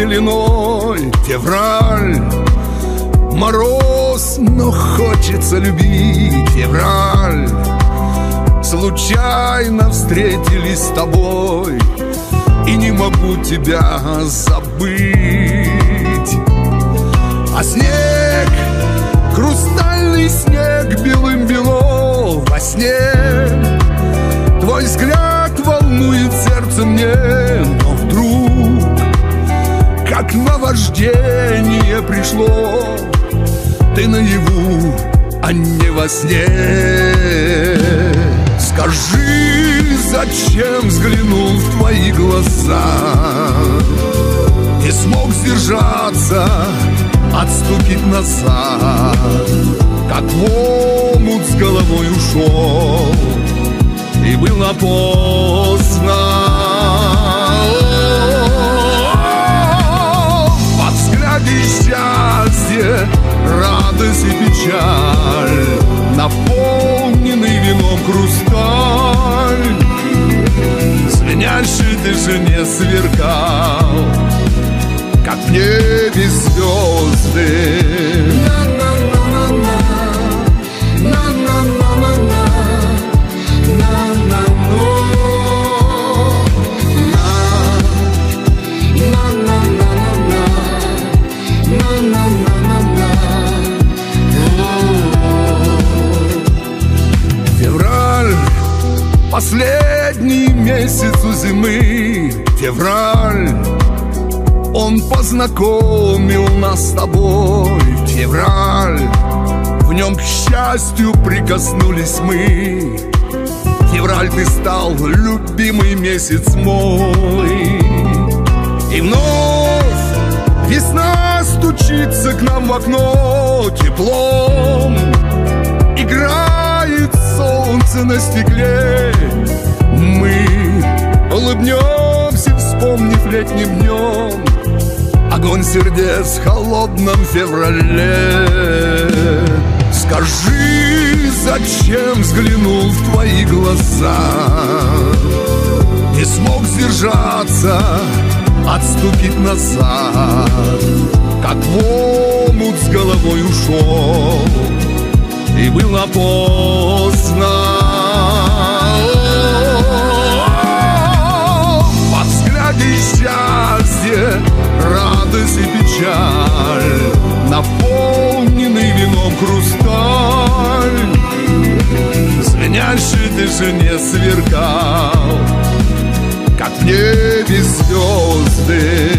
пеленой. Февраль, мороз, но хочется любить. Февраль, случайно встретились с тобой, и не могу тебя забыть. А снег, хрустальный снег, белым-бело во сне. Твой взгляд волнует сердце мне, но вдруг, как наваждение пришло, ты наяву, а не во сне. Скажи, зачем взглянул в твои глаза, не смог сдержаться, отступить назад, как в омут с головой ушел, и было поздно. Во взгляде счастье, радость и печаль, наполненный вином хрусталь, звенящий в тишине сверкал, как в небе звезды. Февраль, последний месяц у зимы. Февраль, он познакомил нас с тобой. Февраль, в нем к счастью прикоснулись мы. Февраль, ты стал любимый месяц мой. И вновь весна стучится к нам в окно теплом. Играет солнце на стекле. Мы улыбнемся, вспомнив летним днем огонь сердец в холодном феврале. Скажи, зачем взглянул в твои глаза, не смог сдержаться, отступить назад, как в омут с головой ушел, и было поздно. Во взгляде счастье, радость и печаль, наполненный вином хрусталь, звенящий в тишине сверкал, как в небе звезды.